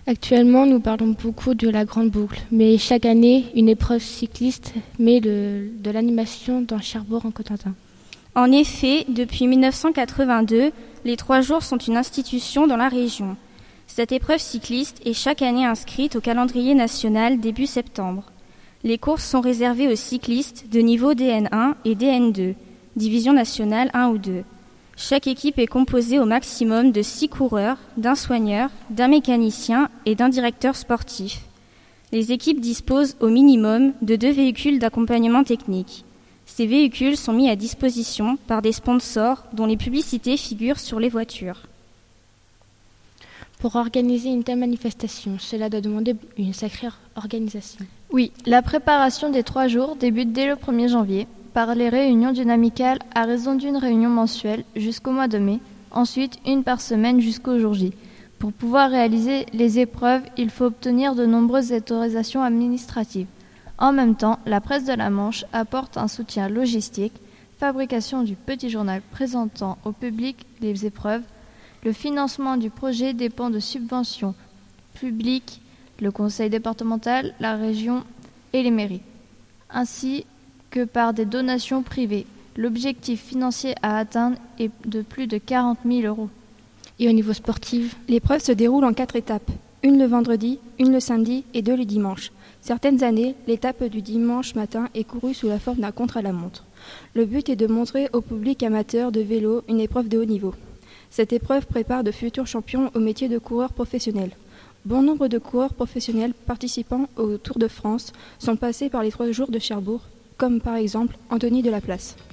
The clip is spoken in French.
Actuellement, nous parlons beaucoup de la Grande Boucle, mais chaque année, une épreuve cycliste met de l'animation dans Cherbourg-en-Cotentin. En effet, depuis 1982, les 3 jours sont une institution dans la région. Cette épreuve cycliste est chaque année inscrite au calendrier national début septembre. Les courses sont réservées aux cyclistes de niveau DN1 et DN2, division nationale 1 ou 2. Chaque équipe est composée au maximum de 6 coureurs, d'un soigneur, d'un mécanicien et d'un directeur sportif. Les équipes disposent au minimum de 2 véhicules d'accompagnement technique. Ces véhicules sont mis à disposition par des sponsors dont les publicités figurent sur les voitures. Pour organiser une telle manifestation, cela doit demander une sacrée organisation. Oui, la préparation des 3 jours débute dès le 1er janvier par les réunions d'une amicale à raison d'une réunion mensuelle jusqu'au mois de mai, ensuite une par semaine jusqu'au jour J. Pour pouvoir réaliser les épreuves, il faut obtenir de nombreuses autorisations administratives. En même temps, la presse de la Manche apporte un soutien logistique, fabrication du petit journal présentant au public les épreuves. Le financement du projet dépend de subventions publiques, le conseil départemental, la région et les mairies, ainsi que par des donations privées. L'objectif financier à atteindre est de plus de 40 000 €. Et au niveau sportif, l'épreuve se déroule en 4 étapes. Une le vendredi, une le samedi et 2 le dimanche. Certaines années, l'étape du dimanche matin est courue sous la forme d'un contre-la-montre. Le but est de montrer au public amateur de vélo une épreuve de haut niveau. Cette épreuve prépare de futurs champions au métier de coureur professionnel. Bon nombre de coureurs professionnels participant au Tour de France sont passés par les 3 jours de Cherbourg, comme par exemple Anthony Delaplace.